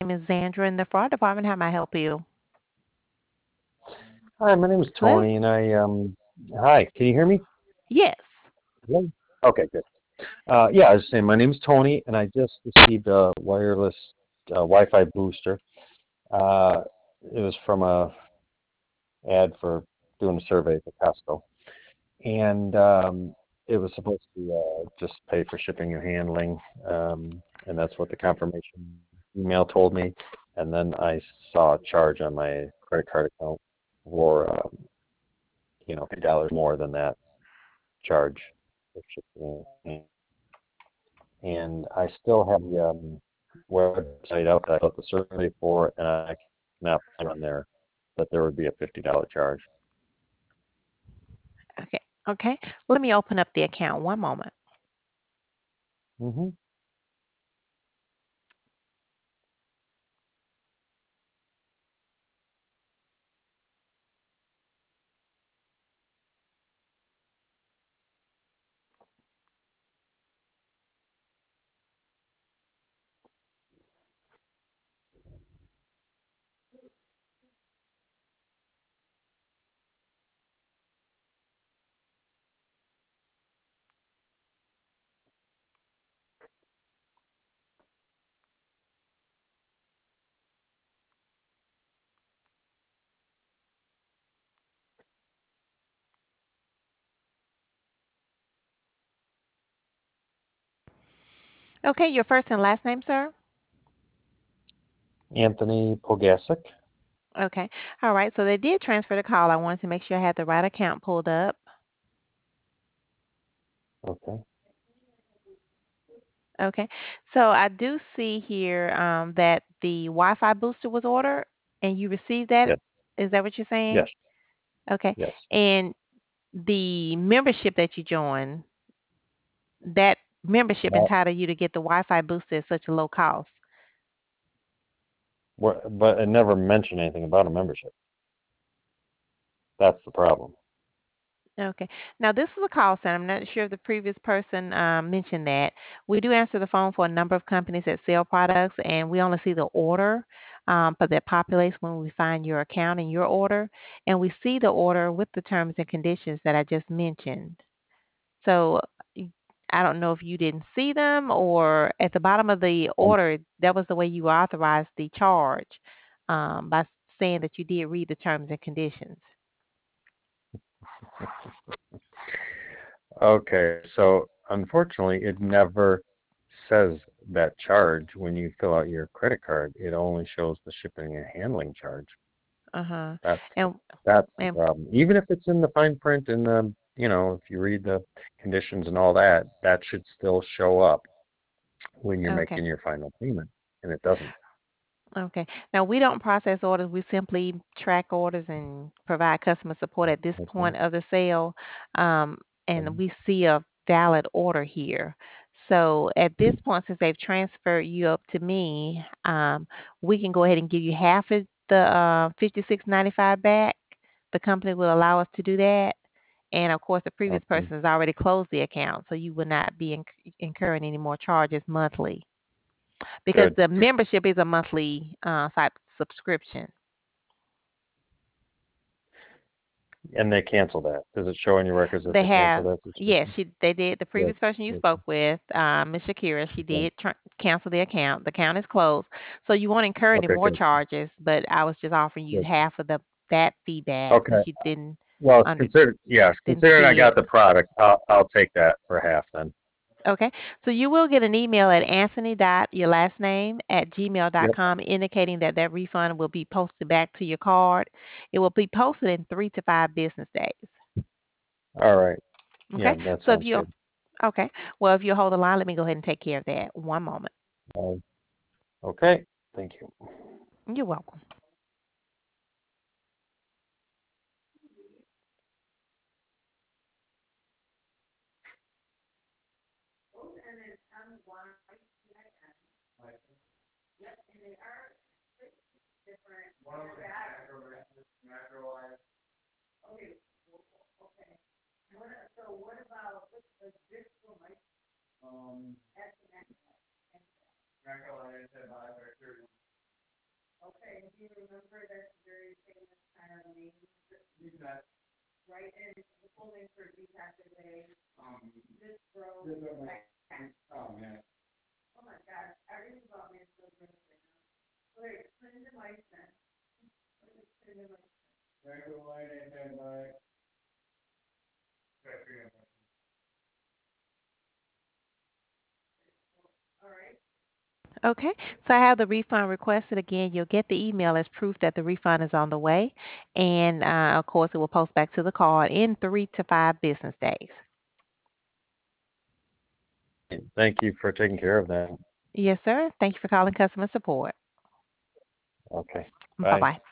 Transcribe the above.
name is Zandra in the fraud department. How may I help you? Hi, my name is Hello? Tony, and hi, can you hear me? Yes. Hello? Okay, good. Yeah, I was saying my name is Tony, and I just received a wireless Wi-Fi booster. Uh, it was from a ad for doing a survey for Costco, and it was supposed to just pay for shipping and handling, and that's what the confirmation email told me. And then I saw a charge on my credit card account for $50 more than that charge for shipping. And I still have the website up that I put the survey for, and I cannot find on there that there would be a $50 charge. Okay. Okay. Let me open up the account. One moment. Mm-hmm. Okay. Your first and last name, sir? Anthony Pogasic. Okay. All right. So they did transfer the call. I wanted to make sure I had the right account pulled up. Okay. Okay. So I do see here that the Wi-Fi booster was ordered and you received that. Yes. Is that what you're saying? Yes. Okay. Yes. And the membership that you joined, that membership That, entitled you to get the Wi-Fi booster at such a low cost. but it never mentioned anything about a membership. That's the problem. Okay. Now, this is a call center. I'm not sure if the previous person mentioned that. We do answer the phone for a number of companies that sell products, and we only see the order for that populates when we find your account and your order. And we see the order with the terms and conditions that I just mentioned. So I don't know if you didn't see them or at the bottom of the Um, order, that was the way you authorized the charge by saying that you did read the terms and conditions. okay, so unfortunately, it never says that charge when you fill out your credit card. It only shows the shipping and handling charge. Uh huh. That's And that's the and problem. Even if it's in the fine print in the, if you read the conditions and all that, that should still show up when you're okay. making your final payment, and it doesn't. Okay. Now, we don't process orders. We simply track orders and provide customer support at this Okay. point of the sale. Um, and Um, we see a valid order here. So at this point, since they've transferred you up to me, we can go ahead and give you half of the 56.95 back. The company will allow us to do that. And of course, the previous Okay. person has already closed the account, so you will not be incurring any more charges monthly because Good. the membership is a monthly type subscription. And they cancel that. Does it show in your records that They they cancel have, that yes, subscription? they did. The Good. previous person you Good. spoke with, Ms. Shakira, she Okay. did cancel the account. The account is closed, so you won't incur any Okay. more Good. charges. But I was just offering you Good. half of the that feedback since Okay. you didn't Well, under consider yes. didn't Considering I see it. got the product, I'll take that for half then. Okay. So you will get an email at Anthony dot your last name at gmail dot Yep. com indicating that that refund will be posted back to your card. It will be posted in 3 to 5 business days. All right. Yeah, Okay. that So if sounds you good. okay, well if you hold the line, let me go ahead and take care of that. One moment. Uh, okay. Thank you. You're welcome. Okay, so I have the refund requested again. You'll get the email as proof that the refund is on the way. And of course, it will post back to the card in 3 to 5 business days. Thank you for taking care of that. Yes, sir. Thank you for calling customer support. Okay. Bye Bye. bye.